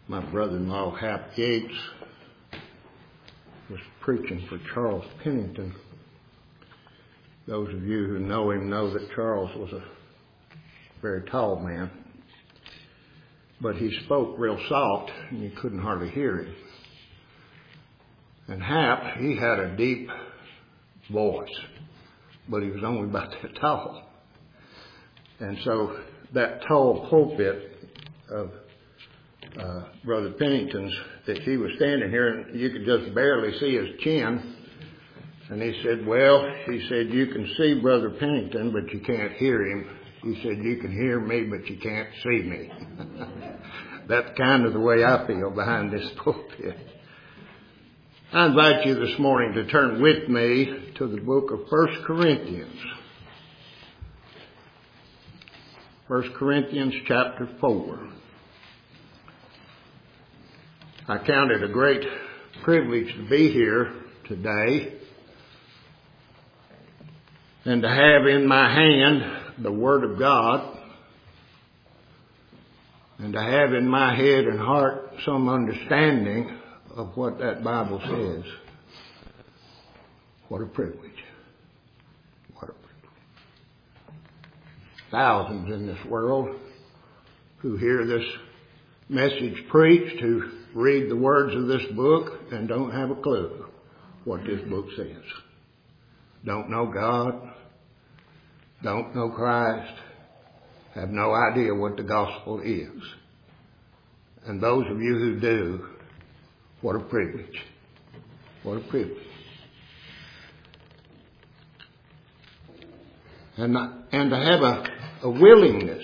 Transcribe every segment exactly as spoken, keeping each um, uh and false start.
My brother-in-law, Hap Yates, was preaching for Charles Pennington. Those of you who know him know that Charles was a very tall man, but he spoke real soft and you couldn't hardly hear him. And Hap, he had a deep voice, but he was only about that tall. And so that tall pulpit of uh, Brother Pennington's, that he was standing here and you could just barely see his chin. And he said, well, he said, you can see Brother Pennington, but you can't hear him. He said, you can hear me, but you can't see me. That's kind of the way I feel behind this pulpit. I invite you this morning to turn with me to the book of First Corinthians. First Corinthians chapter four. I count it a great privilege to be here today and to have in my hand the Word of God and to have in my head and heart some understanding of what that Bible says. What a privilege. What a privilege. Thousands in this world who hear this message preached, who read the words of this book and don't have a clue what this book says. Don't know God, don't know Christ, have no idea what the gospel is. And those of you who do, what a privilege. What a privilege. And, and to have a, a willingness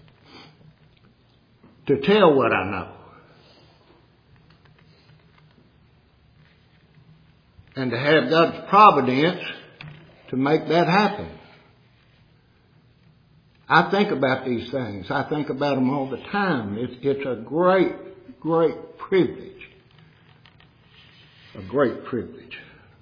to tell what I know. And to have God's providence to make that happen. I think about these things. I think about them all the time. It's, it's a great, great privilege. A great privilege.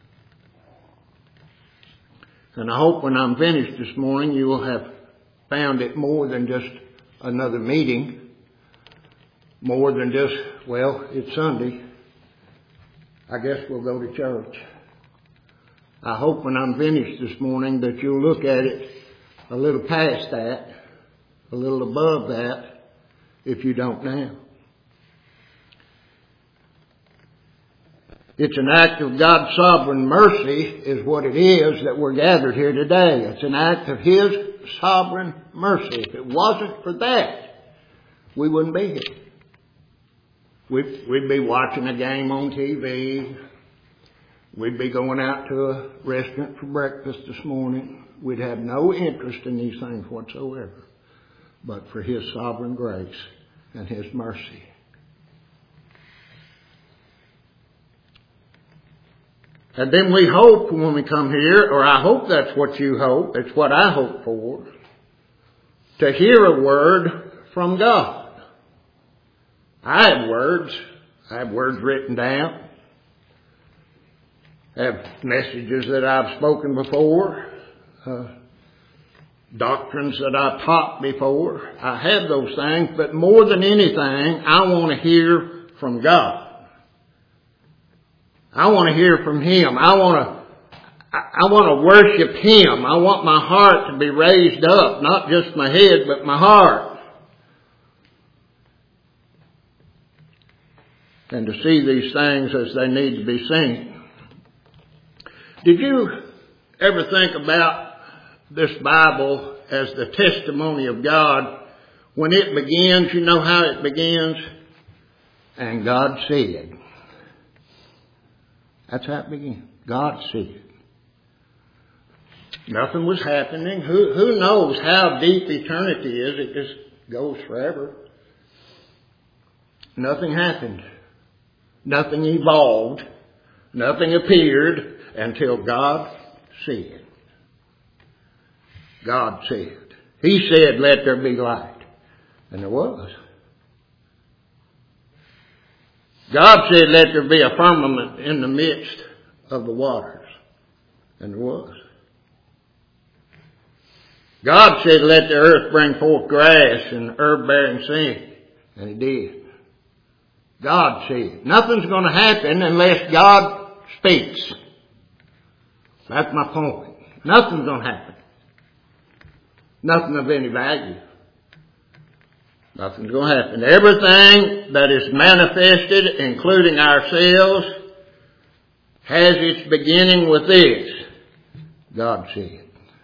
And I hope when I'm finished this morning you will have found it more than just another meeting. More than just, well, it's Sunday. I guess we'll go to church. I hope when I'm finished this morning that you'll look at it a little past that, a little above that, if you don't now. It's an act of God's sovereign mercy is what it is that we're gathered here today. It's an act of His sovereign mercy. If it wasn't for that, we wouldn't be here. We'd, we'd be watching a game on T V. We'd be going out to a restaurant for breakfast this morning. We'd have no interest in these things whatsoever, but for His sovereign grace and His mercy. And then we hope when we come here, or I hope that's what you hope, it's what I hope for, to hear a word from God. I have words. I have words written down. I have messages that I've spoken before. Uh, doctrines that I've taught before. I have those things, but more than anything, I want to hear from God. I want to hear from Him. I want to, I want to worship Him. I want my heart to be raised up, not just my head, but my heart. And to see these things as they need to be seen. Did you ever think about this Bible as the testimony of God? When it begins, you know how it begins? And God said. That's how it begins. God said. Nothing was happening. Who, who knows how deep eternity is? It just goes forever. Nothing happened. Nothing evolved. Nothing appeared until God said. God said. He said, let there be light. And there was. God said, let there be a firmament in the midst of the waters. And there was. God said, let the earth bring forth grass and herb bearing seed. And it did. God said. Nothing's going to happen unless God speaks. That's my point. Nothing's going to happen. Nothing of any value. Nothing's going to happen. Everything that is manifested, including ourselves, has its beginning with this. God said.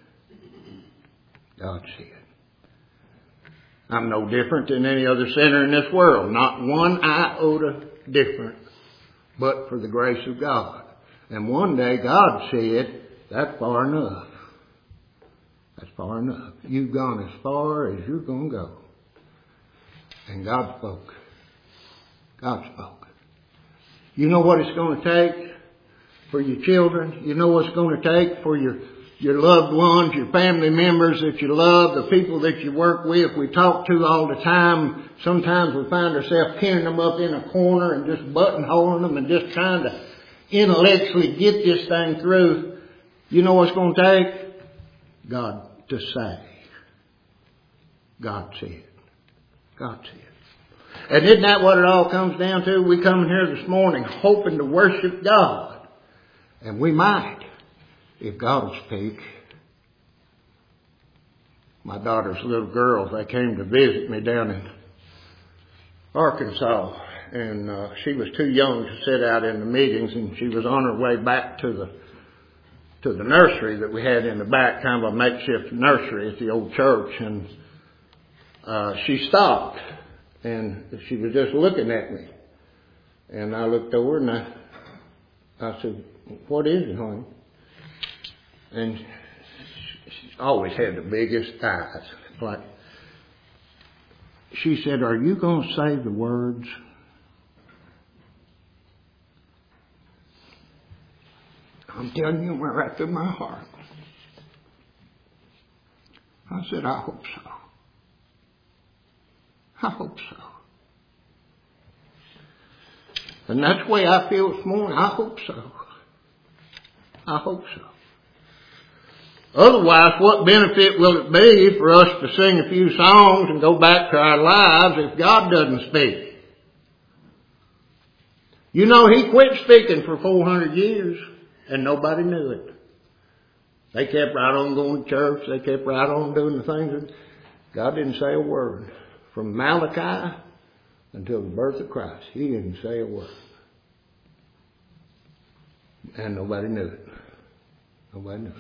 God said. I'm no different than any other sinner in this world. Not one iota different, but for the grace of God. And one day God said, that's far enough. That's far enough. You've gone as far as you're going to go. And God spoke. God spoke. You know what it's going to take for your children? You know what it's going to take for your your loved ones, your family members that you love, the people that you work with, we talk to all the time. Sometimes we find ourselves pinning them up in a corner and just buttonholing them and just trying to intellectually get this thing through. You know what it's going to take? God to say. God said. God said. And isn't that what it all comes down to? We come in here this morning hoping to worship God. And we might. If God will speak. My daughter's little girls, they came to visit me down in Arkansas. And uh, she was too young to sit out in the meetings. And she was on her way back to the to the nursery that we had in the back, kind of a makeshift nursery at the old church. And uh, she stopped. And she was just looking at me. And I looked over and I, I said, what is it, honey? And she always had the biggest eyes. Like, she said, are you going to say the words? I'm telling you, went right through my heart. I said, I hope so. I hope so. And that's the way I feel this morning. I hope so. I hope so. Otherwise, what benefit will it be for us to sing a few songs and go back to our lives if God doesn't speak? You know, He quit speaking for four hundred years and nobody knew it. They kept right on going to church. They kept right on doing the things. God didn't say a word. From Malachi until the birth of Christ, He didn't say a word. And nobody knew it. Nobody knew it.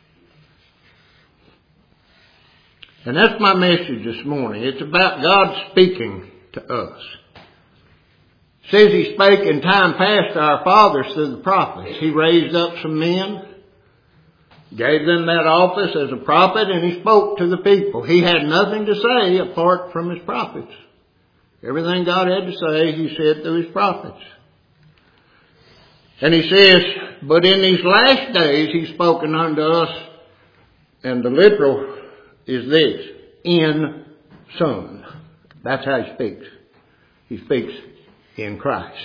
And that's my message this morning. It's about God speaking to us. It says He spake in time past to our fathers through the prophets. He raised up some men, gave them that office as a prophet, and He spoke to the people. He had nothing to say apart from His prophets. Everything God had to say, He said through His prophets. And He says, but in these last days He's spoken unto us, and the literal is this, in Son. That's how He speaks. He speaks in Christ.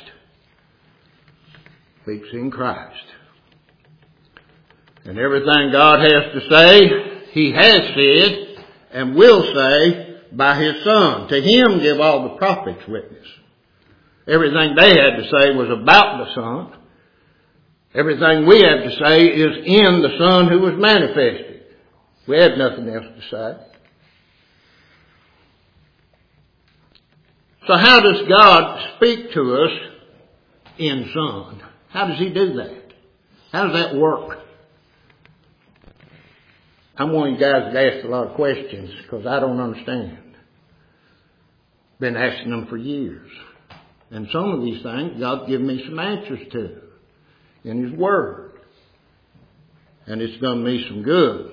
Speaks in Christ. And everything God has to say, He has said and will say by His Son. To Him give all the prophets witness. Everything they had to say was about the Son. Everything we have to say is in the Son who was manifested. We have nothing else to say. So how does God speak to us in Son? How does He do that? How does that work? I'm one of you guys that asked a lot of questions because I don't understand. Been asking them for years. And some of these things God's given me some answers to in His Word. And it's done me some good.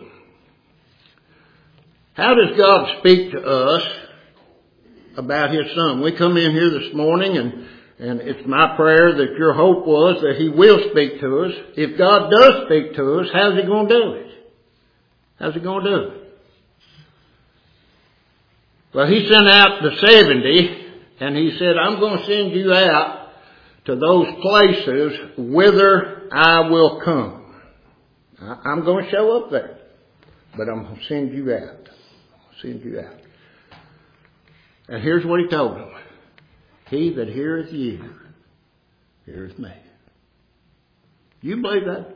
How does God speak to us about His Son? We come in here this morning and, and it's my prayer that your hope was that He will speak to us. If God does speak to us, how's He going to do it? How's He going to do it? Well, He sent out the seventy and He said, I'm going to send you out to those places whither I will come. I'm going to show up there, but I'm going to send you out. I'll send you out. And here's what He told them. he that heareth you, heareth me. You believe that?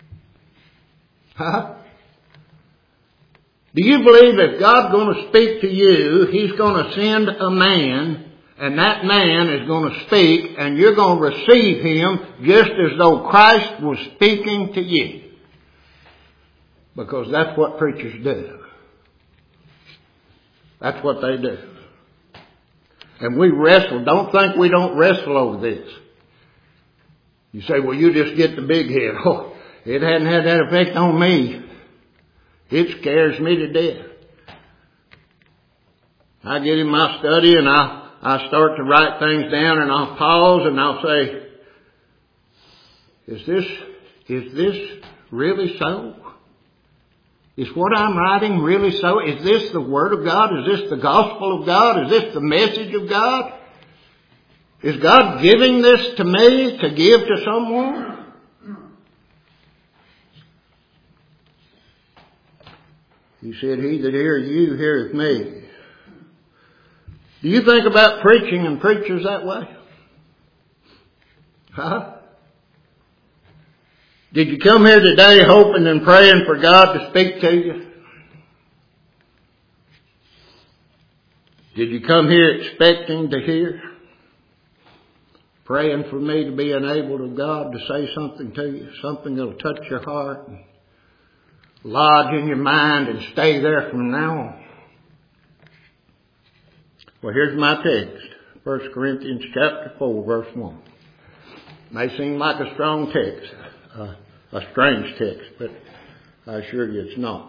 Huh? Do you believe if God's going to speak to you, He's going to send a man, and that man is going to speak, and you're going to receive him just as though Christ was speaking to you? Because that's what preachers do. That's what they do. And we wrestle. Don't think we don't wrestle over this. You say, well, you just get the big head. Oh, it hadn't had that effect on me. It scares me to death. I get in my study and I, I start to write things down, and I'll pause and I'll say, is this, is this really so? Is what I'm writing really so? Is this the Word of God? Is this the gospel of God? Is this the message of God? Is God giving this to me to give to someone? He said, he that heareth you heareth me. Do you think about preaching and preachers that way? Huh? Did you come here today hoping and praying for God to speak to you? Did you come here expecting to hear? Praying for me to be enabled of God to say something to you, something that'll touch your heart and lodge in your mind and stay there from now on. Well, here's my text. First Corinthians chapter four, verse one. May seem like a strong text, uh, a strange text, but I assure you it's not.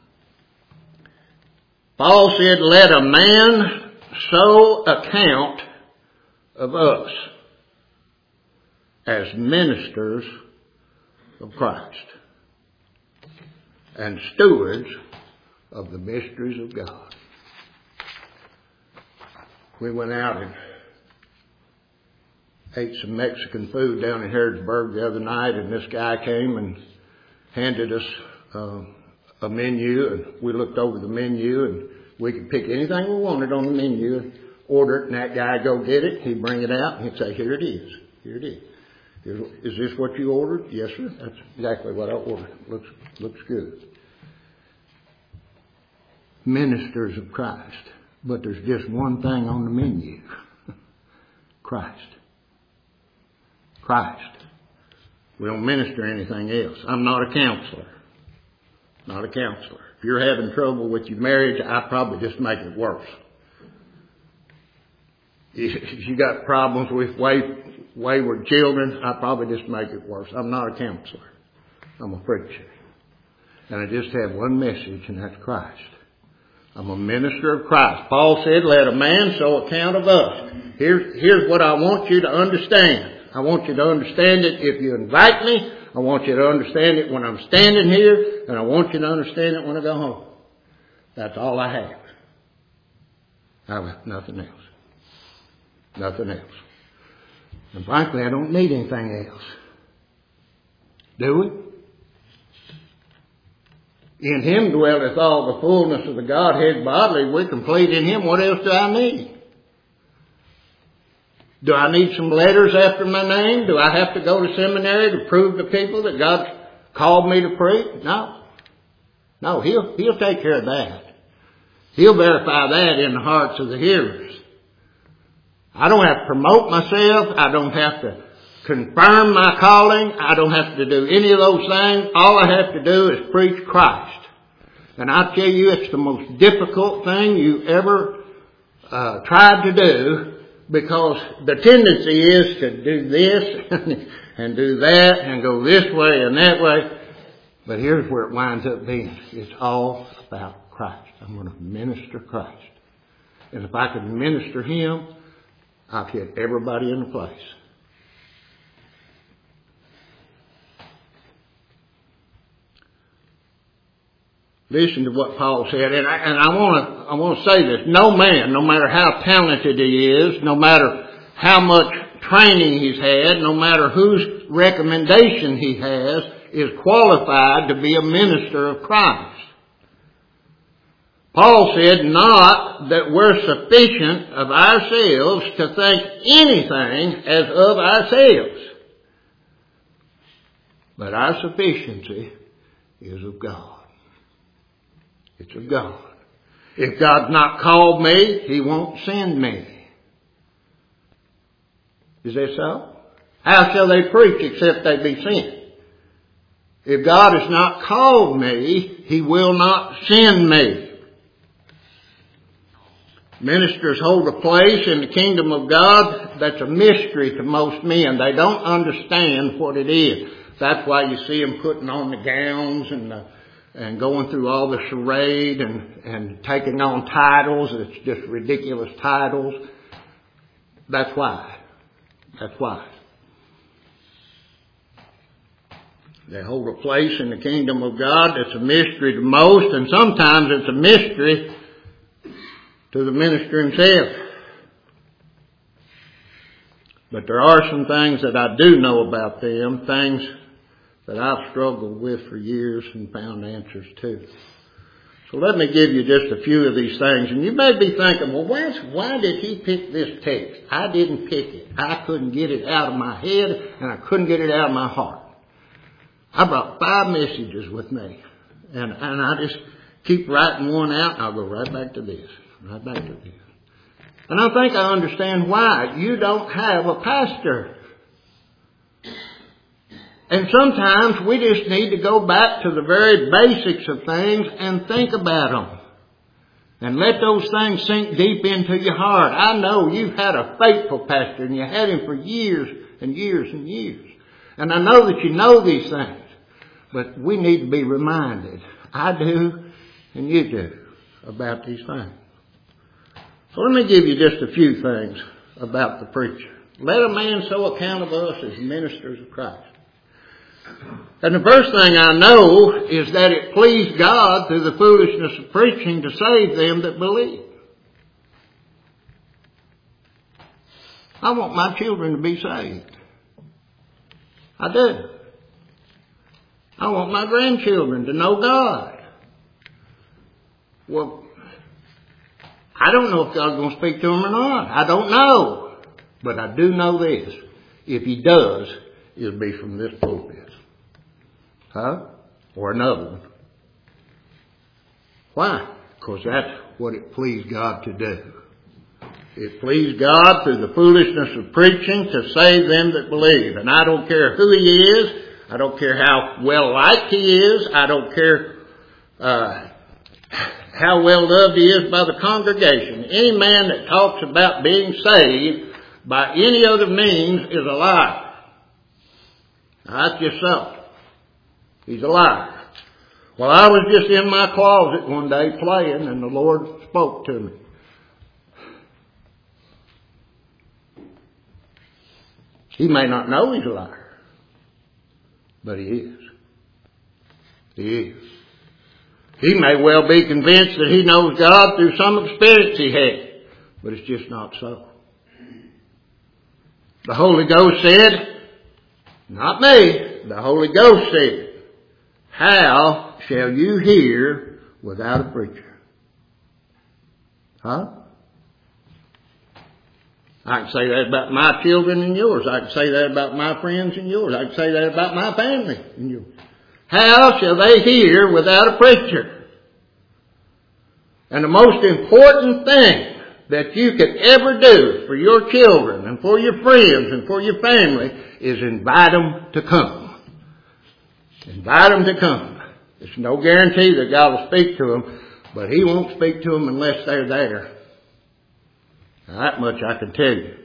Paul said, let a man so account of us as ministers of Christ and stewards of the mysteries of God. We went out and ate some Mexican food down in Harrodsburg the other night, and this guy came and handed us uh, a menu, and we looked over the menu, and we could pick anything we wanted on the menu and order it, and that guy go get it. He'd bring it out, and he'd say, here it is. Here it is. Is this what you ordered? Yes, sir. That's exactly what I ordered. Looks looks good. Ministers of Christ. But there's just one thing on the menu. Christ. Christ. We don't minister anything else. I'm not a counselor. Not a counselor. If you're having trouble with your marriage, I probably just make it worse. If you got problems with wayward children, I probably just make it worse. I'm not a counselor. I'm a preacher. And I just have one message, and that's Christ. I'm a minister of Christ. Paul said, let a man so account of us. Here's, here's what I want you to understand. I want you to understand it if you invite me. I want you to understand it when I'm standing here. And I want you to understand it when I go home. That's all I have. I have nothing else. Nothing else. And frankly, I don't need anything else. Do we? In Him dwelleth all the fullness of the Godhead bodily. We're complete in Him. What else do I need? Do I need some letters after my name? Do I have to go to seminary to prove to people that God's called me to preach? No. No, He'll, He'll take care of that. He'll verify that in the hearts of the hearers. I don't have to promote myself. I don't have to confirm my calling. I don't have to do any of those things. All I have to do is preach Christ. And I tell you, it's the most difficult thing you ever uh, tried to do, because the tendency is to do this and do that and go this way and that way. But here's where it winds up being. It's all about Christ. I'm going to minister Christ. And if I can minister Him, I've hit everybody in the place. Listen to what Paul said, and I, and I want to I want to say this: no man, no matter how talented he is, no matter how much training he's had, no matter whose recommendation he has, is qualified to be a minister of Christ. Paul said, not that we're sufficient of ourselves to think anything as of ourselves, but our sufficiency is of God. It's of God. If God's not called me, He won't send me. Is that so? How shall they preach except they be sent? If God has not called me, He will not send me. Ministers hold a place in the kingdom of God that's a mystery to most men. They don't understand what it is. That's why you see them putting on the gowns and the, and going through all the charade and, and taking on titles. It's just ridiculous titles. That's why. That's why. They hold a place in the kingdom of God that's a mystery to most, and sometimes it's a mystery to the minister himself. But there are some things that I do know about them, things that I've struggled with for years and found answers to. So let me give you just a few of these things. And you may be thinking, well, where's, why did he pick this text? I didn't pick it. I couldn't get it out of my head, and I couldn't get it out of my heart. I brought five messages with me. And, and I just keep writing one out, and I'll go right back to this. Right back to this. And I think I understand why. You don't have a pastor. And sometimes we just need to go back to the very basics of things and think about them. And let those things sink deep into your heart. I know you've had a faithful pastor and you had him for years and years and years. And I know that you know these things. But we need to be reminded. I do and you do about these things. So let me give you just a few things about the preacher. Let a man so account of us as ministers of Christ. And the first thing I know is that it pleased God through the foolishness of preaching to save them that believe. I want my children to be saved. I do. I want my grandchildren to know God. Well, I don't know if God's going to speak to them or not. I don't know. But I do know this. If He does, it'll be from this pulpit. Huh? Or another one. Why? Because that's what it pleased God to do. It pleased God through the foolishness of preaching to save them that believe. And I don't care who he is. I don't care how well liked he is. I don't care uh, how well loved he is by the congregation. Any man that talks about being saved by any other means is a liar. Now, that's just so. He's a liar. Well, I was just in my closet one day playing and the Lord spoke to me. He may not know he's a liar, but he is. He is. He may well be convinced that he knows God through some experience he had, but it's just not so. The Holy Ghost said, not me, the Holy Ghost said, how shall you hear without a preacher? Huh? I can say that about my children and yours. I can say that about my friends and yours. I can say that about my family and yours. How shall they hear without a preacher? And the most important thing that you could ever do for your children and for your friends and for your family is invite them to come. Invite them to come. There's no guarantee that God will speak to them, but He won't speak to them unless they're there. Now, that much I can tell you.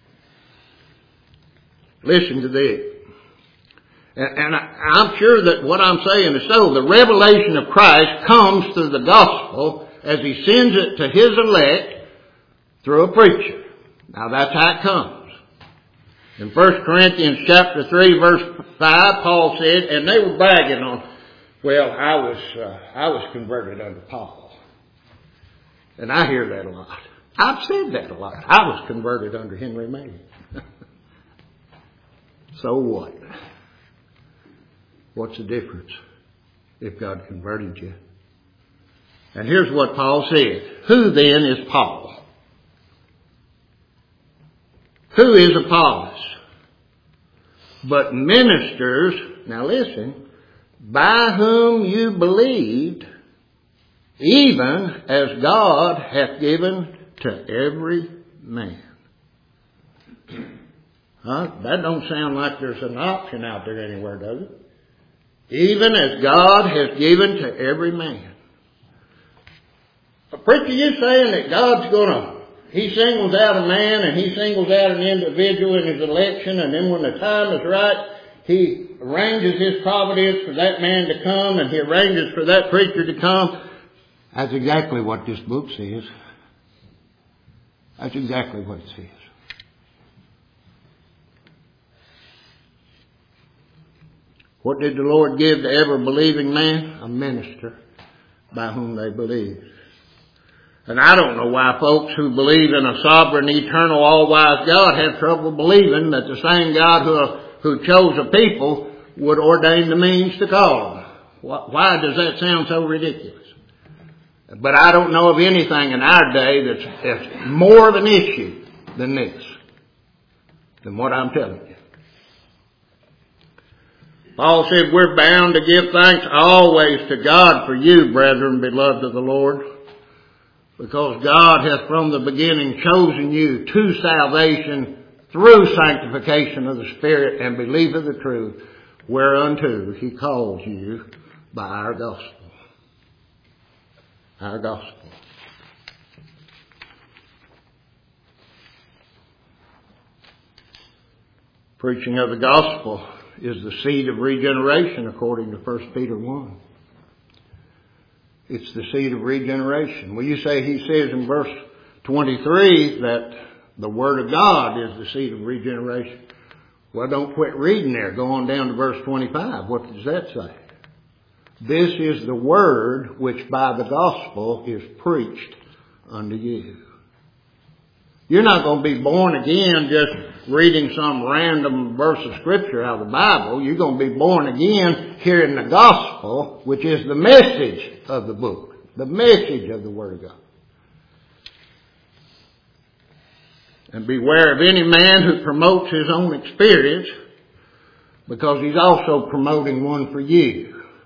Listen to this. And, and I, I'm sure that what I'm saying is so. The revelation of Christ comes through the gospel as He sends it to His elect through a preacher. Now that's how it comes. In First Corinthians chapter three verse five, Paul said, and they were bragging on, well, I was, uh, I was converted under Paul. And I hear that a lot. I've said that a lot. I was converted under Henry May. So what? What's the difference if God converted you? And here's what Paul said. Who then is Paul? Who is Apollos? But ministers, now listen, by whom you believed, even as God hath given to every man. Huh? That don't sound like there's an option out there anywhere, does it? Even as God has given to every man. A preacher, you saying that God's gonna, He singles out a man and He singles out an individual in His election, and then when the time is right, He arranges His providence for that man to come, and He arranges for that preacher to come. That's exactly what this book says. That's exactly what it says. What did the Lord give to every believing man? A minister by whom they believed. And I don't know why folks who believe in a sovereign, eternal, all-wise God have trouble believing that the same God who, who chose a people would ordain the means to call them. Why does that sound so ridiculous? But I don't know of anything in our day that's, that's more of an issue than this, than what I'm telling you. Paul said, we're bound to give thanks always to God for you, brethren, beloved of the Lord, because God hath from the beginning chosen you to salvation through sanctification of the Spirit and belief of the truth, whereunto He calls you by our gospel. Our gospel. Preaching of the gospel is the seed of regeneration according to First Peter one. It's the seed of regeneration. Well, you say he says in verse twenty-three that the Word of God is the seed of regeneration. Well, don't quit reading there. Go on down to verse twenty-five. What does that say? This is the word which by the gospel is preached unto you. You're not going to be born again just reading some random verse of scripture out of the Bible. You're going to be born again hearing the gospel, which is the message of the book, the message of the Word of God. And beware of any man who promotes his own experience, because he's also promoting one for you.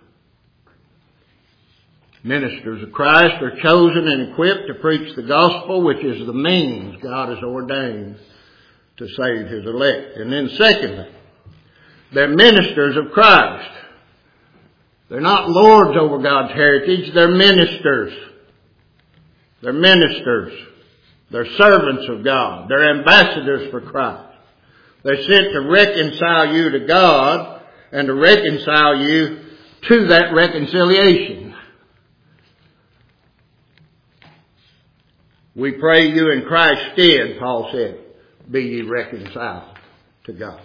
Ministers of Christ are chosen and equipped to preach the gospel, which is the means God has ordained to save His elect. And then secondly, they're ministers of Christ. They're not lords over God's heritage. They're ministers. They're ministers. They're servants of God. They're ambassadors for Christ. They're sent to reconcile you to God and to reconcile you to that reconciliation. We pray you in Christ's stead, Paul said, be ye reconciled to God.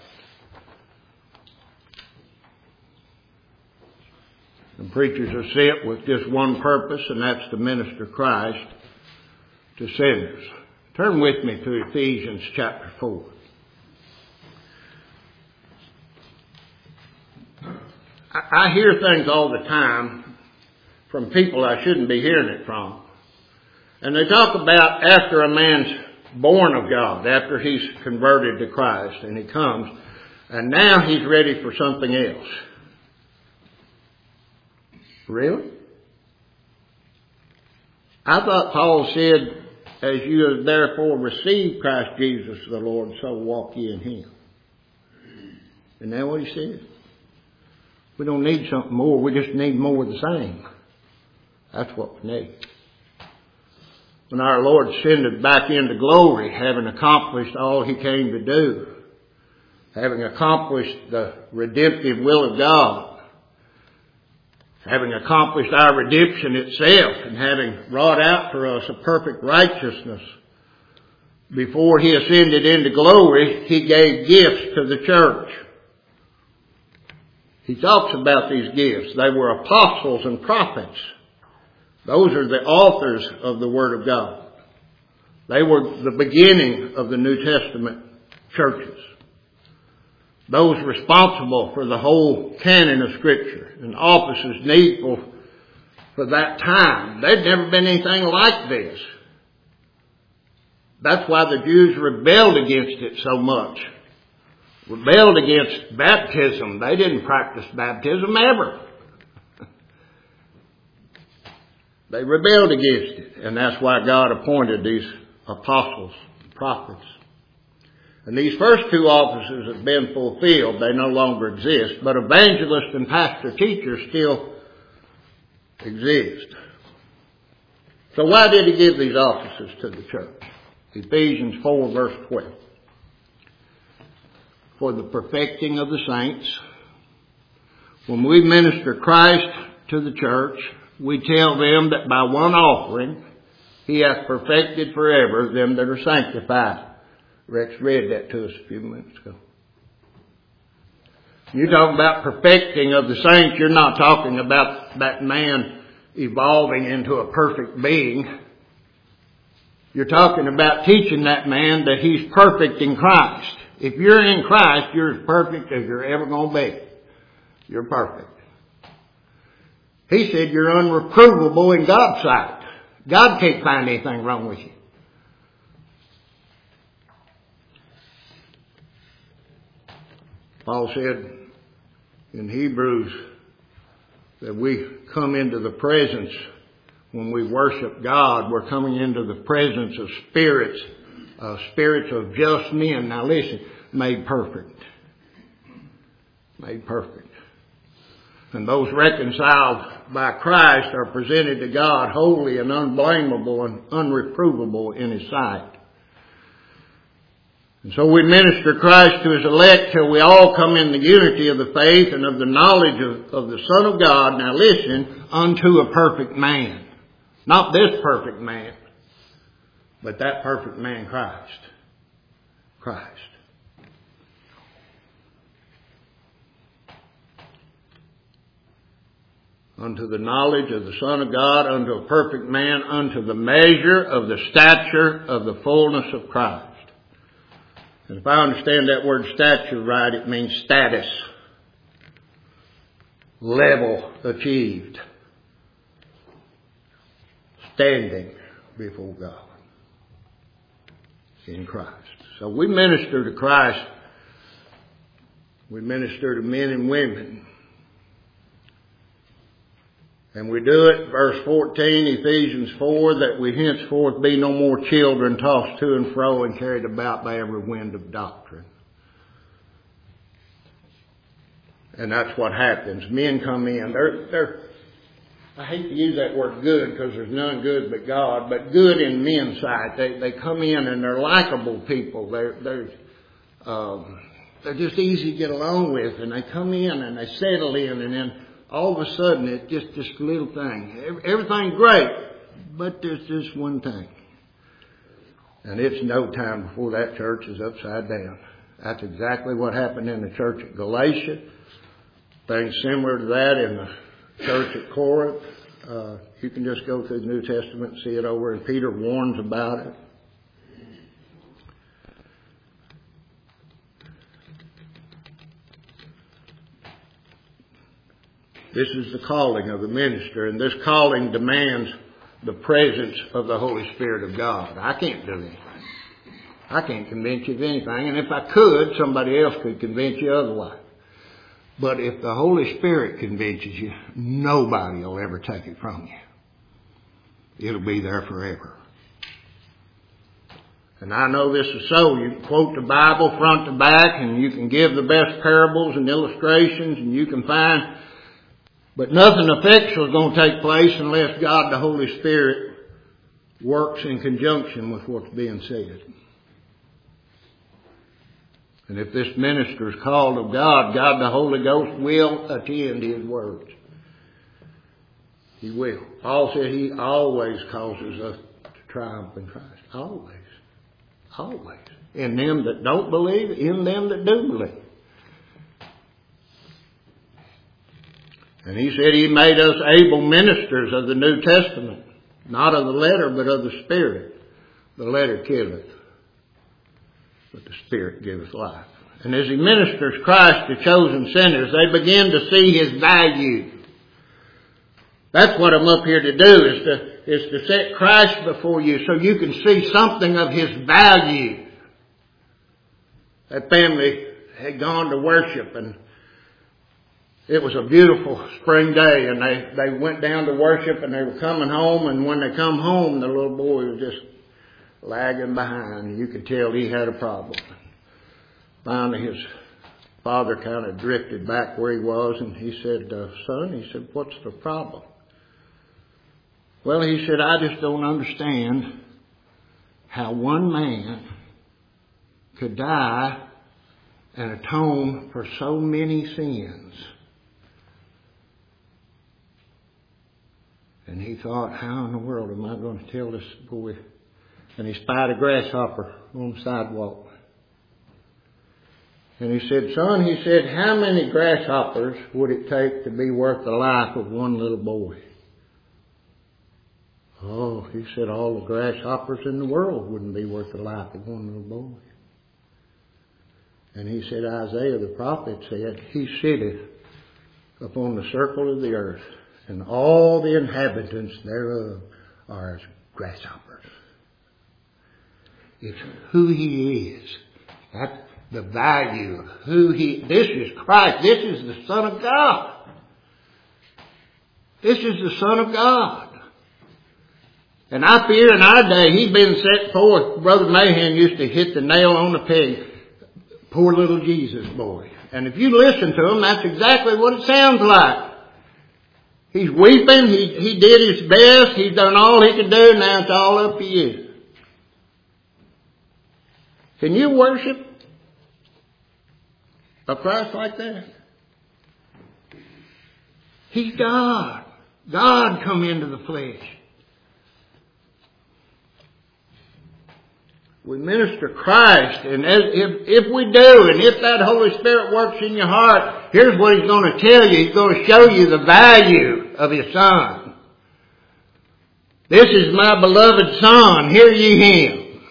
And preachers are sent with just one purpose, and that's to minister Christ to sinners. Turn with me to Ephesians chapter four. I, I hear things all the time from people I shouldn't be hearing it from. And they talk about after a man's born of God, after he's converted to Christ and he comes, and now he's ready for something else. Really? I thought Paul said, as you have therefore received Christ Jesus the Lord, so walk ye in Him. Isn't that what he said? We don't need something more, we just need more of the same. That's what we need. When our Lord ascended back into glory, having accomplished all He came to do, having accomplished the redemptive will of God, having accomplished our redemption itself, and having wrought out for us a perfect righteousness, before He ascended into glory, He gave gifts to the church. He talks about these gifts. They were apostles and prophets. Those are the authors of the Word of God. They were the beginning of the New Testament churches. Those responsible for the whole canon of Scripture and offices needful for that time. There'd never been anything like this. That's why the Jews rebelled against it so much. Rebelled against baptism. They didn't practice baptism ever. They rebelled against it. And that's why God appointed these apostles, prophets. And these first two offices have been fulfilled. They no longer exist. But evangelists and pastor teachers still exist. So why did he give these offices to the church? Ephesians four verse twelve. For the perfecting of the saints. When we minister Christ to the church, we tell them that by one offering he hath perfected forever them that are sanctified. Rex read that to us a few minutes ago. You talk about perfecting of the saints, you're not talking about that man evolving into a perfect being. You're talking about teaching that man that he's perfect in Christ. If you're in Christ, you're as perfect as you're ever going to be. You're perfect. He said you're unreprovable in God's sight. God can't find anything wrong with you. Paul said in Hebrews that we come into the presence, when we worship God, we're coming into the presence of spirits, uh, spirits of just men. Now listen, made perfect. Made perfect. And those reconciled by Christ are presented to God holy and unblameable and unreprovable in His sight. And so we minister Christ to His elect till we all come in the unity of the faith and of the knowledge of, of the Son of God. Now listen, unto a perfect man. Not this perfect man, but that perfect man, Christ. Christ. Unto the knowledge of the Son of God, unto a perfect man, unto the measure of the stature of the fullness of Christ. And if I understand that word stature right, it means status. Level achieved. Standing before God. In Christ. So we minister to Christ. We minister to men and women. And we do it, verse fourteen, Ephesians four, that we henceforth be no more children tossed to and fro and carried about by every wind of doctrine. And that's what happens. Men come in. They're, they're, I hate to use that word good because there's none good but God, but good in men's sight. They, they come in and they're likable people. They're, they're, um, they're just easy to get along with. And they come in and they settle in, and then all of a sudden, it's just this little thing. Everything's great, but there's just one thing. And it's no time before that church is upside down. That's exactly what happened in the church at Galatia. Things similar to that in the church at Corinth. Uh, you can just go through the New Testament and see it over, and Peter warns about it. This is the calling of the minister, and this calling demands the presence of the Holy Spirit of God. I can't do anything. I can't convince you of anything, and if I could, somebody else could convince you otherwise. But if the Holy Spirit convinces you, nobody will ever take it from you. It'll be there forever. And I know this is so. You can quote the Bible front to back, and you can give the best parables and illustrations, and you can find... But nothing effectual is going to take place unless God, the Holy Spirit, works in conjunction with what's being said. And if this minister is called of God, God, the Holy Ghost, will attend His words. He will. Paul said He always causes us to triumph in Christ. Always. Always. In them that don't believe, in them that do believe. And He said He made us able ministers of the New Testament. Not of the letter, but of the Spirit. The letter killeth, but the Spirit giveth life. And as He ministers Christ to chosen sinners, they begin to see His value. That's what I'm up here to do, is to, is to set Christ before you so you can see something of His value. That family had gone to worship, and it was a beautiful spring day, and they, they went down to worship, and they were coming home, and when they come home, the little boy was just lagging behind. You could tell he had a problem. Finally, his father kind of drifted back where he was, and he said, uh, son, he said, what's the problem? Well, he said, I just don't understand how one man could die and atone for so many sins. And he thought, how in the world am I going to tell this boy? And he spied a grasshopper on the sidewalk. And he said, son, he said, how many grasshoppers would it take to be worth the life of one little boy? Oh, he said, all the grasshoppers in the world wouldn't be worth the life of one little boy. And he said, Isaiah the prophet said, he sitteth upon the circle of the earth, and all the inhabitants thereof are as grasshoppers. It's who He is. That's the value of who He, this is Christ. This is the Son of God. This is the Son of God. And I fear in our day, He's been set forth. Brother Mahan used to hit the nail on the peg. Poor little Jesus boy. And if you listen to him, that's exactly what it sounds like. He's weeping. He, he did his best. He's done all he could do. Now it's all up to you. Can you worship a Christ like that? He's God. God come into the flesh. We minister Christ, and as, if, if we do, and if that Holy Spirit works in your heart, here's what He's going to tell you. He's going to show you the value of His Son. This is my beloved Son, hear ye Him.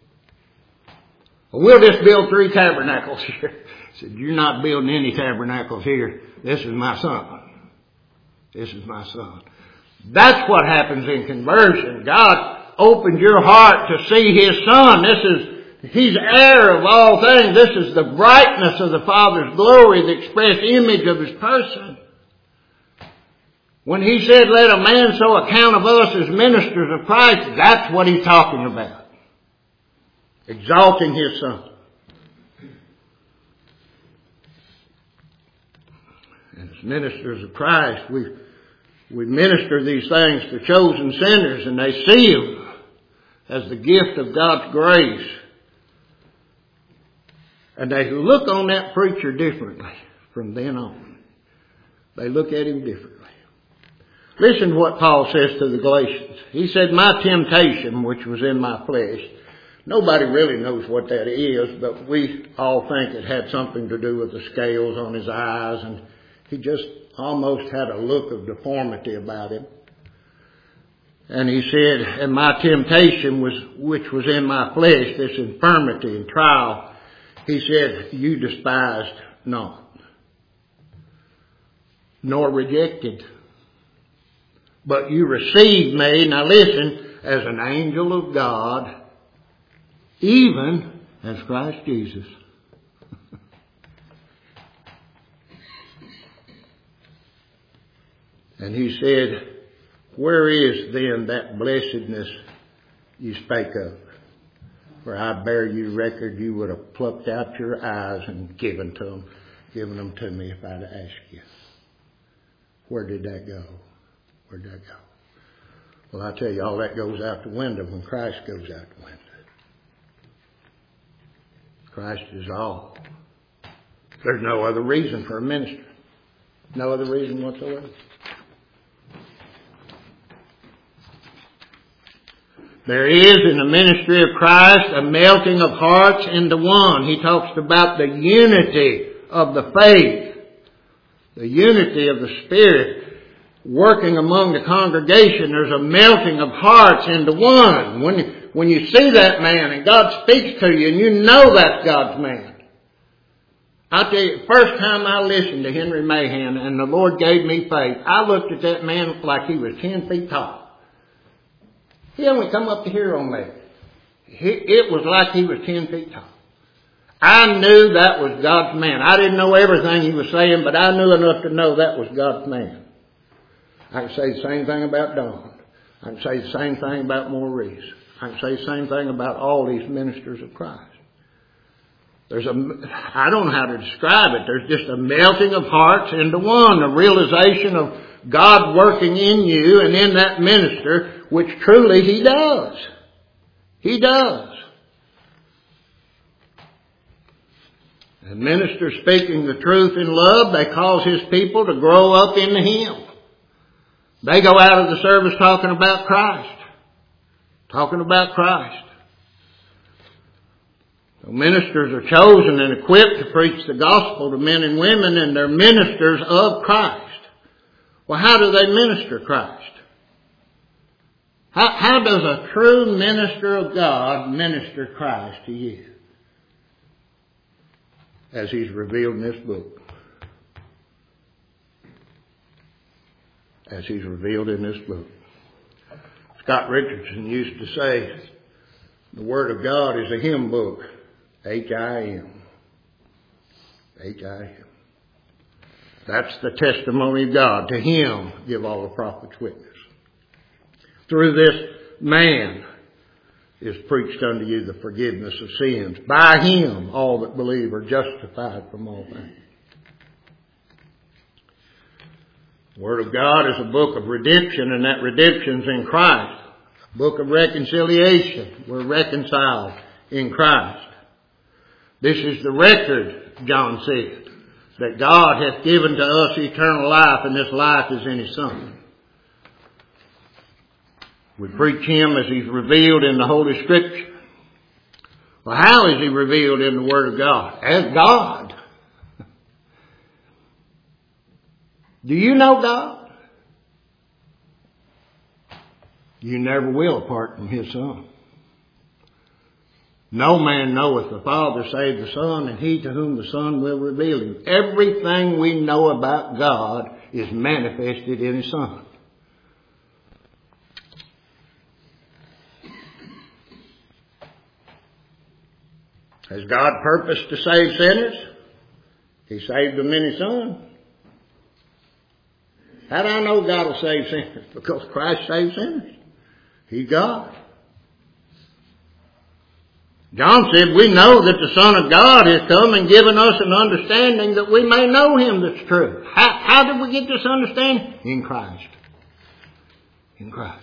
We'll just build three tabernacles here. He said, you're not building any tabernacles here. This is my Son. This is my Son. That's what happens in conversion. God opened your heart to see His Son. This is, He's heir of all things. This is the brightness of the Father's glory, the express image of His person. When He said, let a man so account of us as ministers of Christ, that's what He's talking about. Exalting His Son. And as ministers of Christ, we, we minister these things to chosen sinners, and they see them as the gift of God's grace. And they look on that preacher differently from then on. They look at him differently. Listen to what Paul says to the Galatians. He said, my temptation, which was in my flesh. Nobody really knows what that is, but we all think it had something to do with the scales on his eyes, and he just almost had a look of deformity about him. And he said, and my temptation was, which was in my flesh, this infirmity and trial, he said, you despised not, nor rejected, but you received me, now listen, as an angel of God, even as Christ Jesus. And he said, where is then that blessedness you spake of? For I bear you record, you would have plucked out your eyes and given to them, given them to me if I'd asked you. Where did that go? Where did that go? Well, I tell you, all that goes out the window when Christ goes out the window. Christ is all. There's no other reason for a ministry. No other reason whatsoever. There is in the ministry of Christ a melting of hearts into one. He talks about the unity of the faith, the unity of the Spirit working among the congregation. There's a melting of hearts into one. When you, when you see that man and God speaks to you and you know that's God's man, I'll tell you, first time I listened to Henry Mahan and the Lord gave me faith, I looked at that man like he was ten feet tall. He only come up to here on me. He, it was like he was ten feet tall. I knew that was God's man. I didn't know everything he was saying, but I knew enough to know that was God's man. I can say the same thing about Don. I can say the same thing about Maurice. I can say the same thing about all these ministers of Christ. There's a, I don't know how to describe it. There's just a melting of hearts into one, a realization of God working in you and in that minister, which truly He does. He does. The minister speaking the truth in love, they cause His people to grow up into Him. They go out of the service talking about Christ. Talking about Christ. So ministers are chosen and equipped to preach the gospel to men and women, and they're ministers of Christ. Well, how do they minister Christ? How, how does a true minister of God minister Christ to you? As He's revealed in this book. As He's revealed in this book. Scott Richardson used to say, the Word of God is a hymn book. H I M. H I M. That's the testimony of God. To Him give all the prophets witness. Through this man is preached unto you the forgiveness of sins. By Him all that believe are justified from all things. The Word of God is a book of redemption, and that redemption's in Christ. A book of reconciliation. We're reconciled in Christ. This is the record, John said, that God hath given to us eternal life, and this life is in His Son. We preach Him as He's revealed in the Holy Scripture. Well, how is He revealed in the Word of God? As God. Do you know God? You never will apart from His Son. No man knoweth the Father save the Son, and He to whom the Son will reveal Him. Everything we know about God is manifested in His Son. Has God purposed to save sinners? He saved them in His Son. How do I know God will save sinners? Because Christ saves sinners. He's God. John said, we know that the Son of God has come and given us an understanding that we may know Him that's true. How, how did we get this understanding? In Christ. In Christ.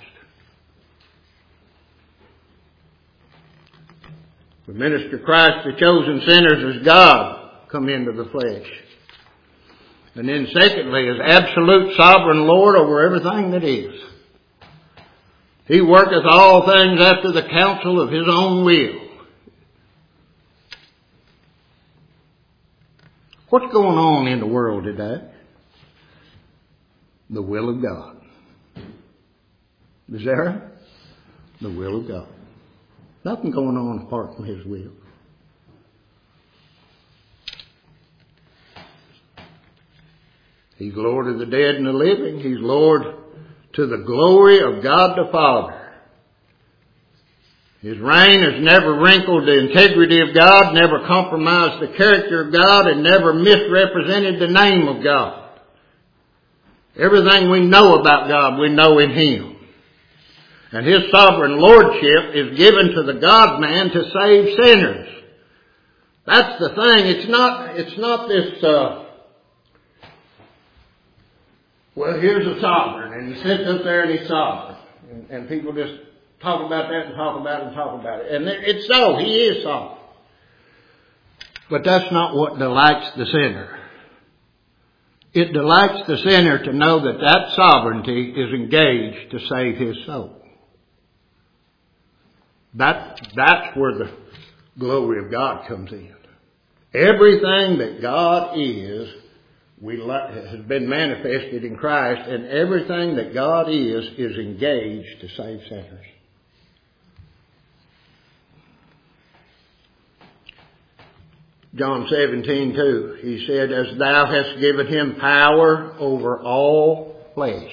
We minister Christ to chosen sinners as God come into the flesh. And then secondly, as absolute sovereign Lord over everything that is. He worketh all things after the counsel of His own will. What's going on in the world today? The will of God. Is that right? The will of God. Nothing going on apart from His will. He's Lord of the dead and the living. He's Lord to the glory of God the Father. His reign has never wrinkled the integrity of God, never compromised the character of God, and never misrepresented the name of God. Everything we know about God, we know in Him. And His sovereign lordship is given to the God-man to save sinners. That's the thing. It's not, it's not this, uh, well, here's a sovereign, and He sits up there and He's sovereign. And, and people just talk about that and talk about it and talk about it. And it's so. He is sovereign. But that's not what delights the sinner. It delights the sinner to know that that sovereignty is engaged to save his soul. That, that's where the glory of God comes in. Everything that God is we has been manifested in Christ, and everything that God is is engaged to save sinners. John seventeen two, he said, as thou hast given him power over all flesh,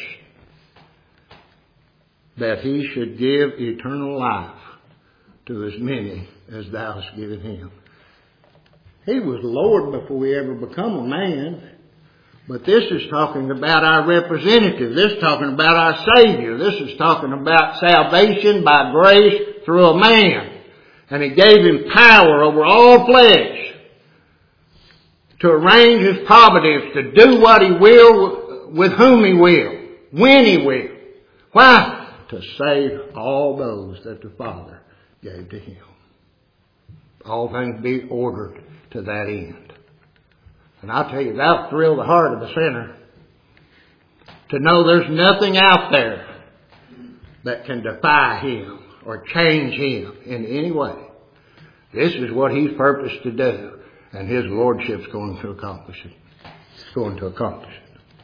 that he should give eternal life to as many as thou hast given him. He was Lord before he ever become a man. But this is talking about our representative. This is talking about our Savior. This is talking about salvation by grace through a man. And he gave him power over all flesh to arrange his providence, to do what he will, with whom he will, when he will. Why? To save all those that the Father gave to him. All things be ordered to that end. And I'll tell you, that'll thrill the heart of the sinner to know there's nothing out there that can defy him or change him in any way. This is what he's purposed to do, and his lordship's going to accomplish it. It's going to accomplish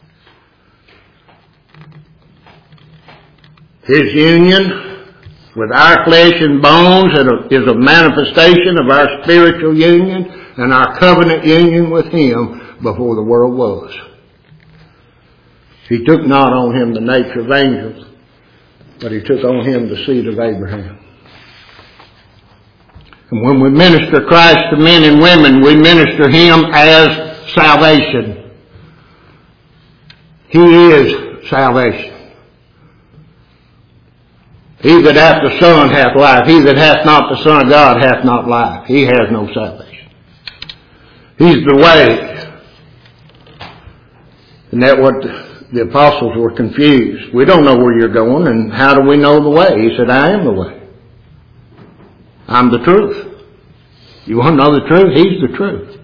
it. His union with our flesh and bones is a manifestation of our spiritual union and our covenant union with him before the world was. He took not on him the nature of angels, but he took on him the seed of Abraham. And when we minister Christ to men and women, we minister him as salvation. He is salvation. He that hath the Son hath life. He that hath not the Son of God hath not life. He has no salvation. He's the way. And that what the apostles were confused. We don't know where you're going, and how do we know the way? He said, I am the way. I'm the truth. You want to know the truth? He's the truth.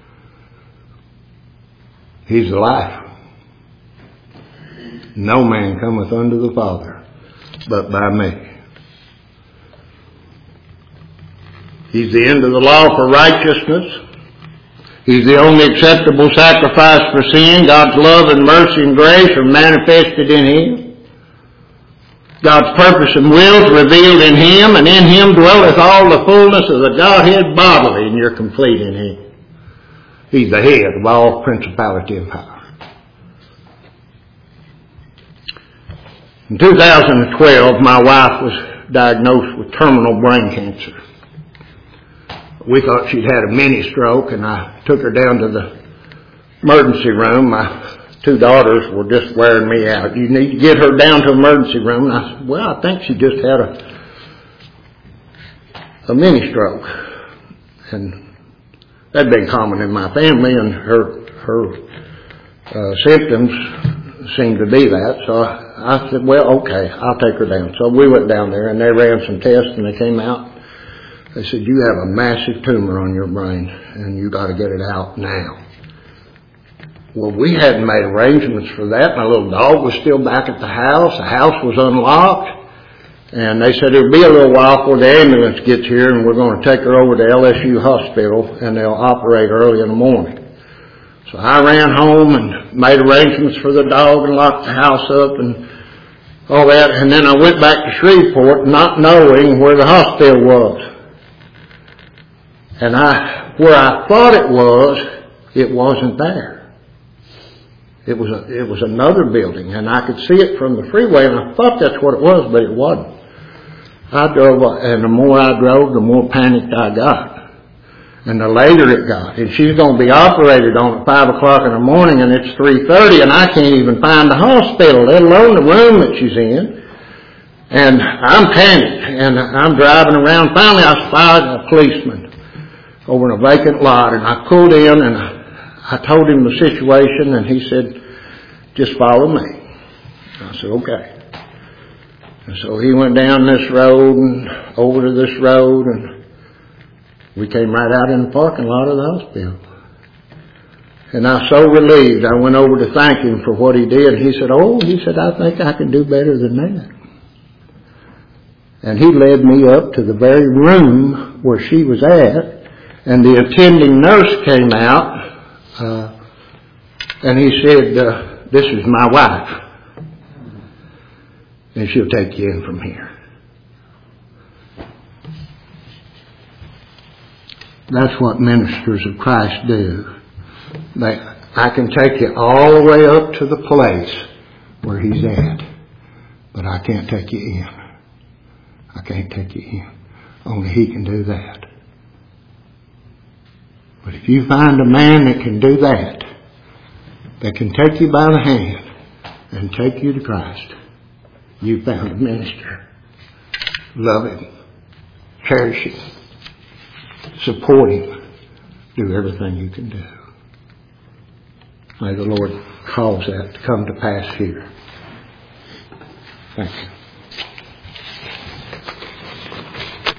He's the life. No man cometh unto the Father but by me. He's the end of the law for righteousness. He's the only acceptable sacrifice for sin. God's love and mercy and grace are manifested in him. God's purpose and will is revealed in him, and in him dwelleth all the fullness of the Godhead bodily, and you're complete in him. He's the head of all principality and power. In two thousand twelve, my wife was diagnosed with terminal brain cancer. We thought she'd had a mini stroke, and I took her down to the emergency room. My two daughters were just wearing me out. You need to get her down to the emergency room. And I said, well, I think she just had a, a mini stroke. And that'd been common in my family, and her, her uh, symptoms seemed to be that. So I, I said, well, okay, I'll take her down. So we went down there, and they ran some tests, and they came out. They said, you have a massive tumor on your brain, and you got to get it out now. Well, we hadn't made arrangements for that. My little dog was still back at the house. The house was unlocked. And they said it'll be a little while before the ambulance gets here, and we're going to take her over to L S U hospital, and they'll operate early in the morning. So I ran home and made arrangements for the dog and locked the house up and all that. And then I went back to Shreveport not knowing where the hospital was. And I, where I thought it was, it wasn't there. It was a, it was another building, and I could see it from the freeway, and I thought that's what it was, but it wasn't. I drove, and the more I drove, the more panicked I got. And the later it got. And she's going to be operated on at five o'clock in the morning, and it's three thirty, and I can't even find the hospital, let alone the room that she's in. And I'm panicked, and I'm driving around. Finally, I spotted a policeman over in a vacant lot, and I pulled in, and I told him the situation, and he said, just follow me. I said, okay. And so he went down this road and over to this road, and we came right out in the parking lot of the hospital. And I was so relieved. I went over to thank him for what he did. He said, oh, he said, I think I can do better than that. And he led me up to the very room where she was at. And the attending nurse came out, uh, and he said, uh, this is my wife, and she'll take you in from here. That's what ministers of Christ do. They, I can take you all the way up to the place where He's at, but I can't take you in. I can't take you in. Only He can do that. But if you find a man that can do that, that can take you by the hand and take you to Christ, you found a minister. Love him. Cherish him. Support him. Do everything you can do. May the Lord cause that to come to pass here. Thank you.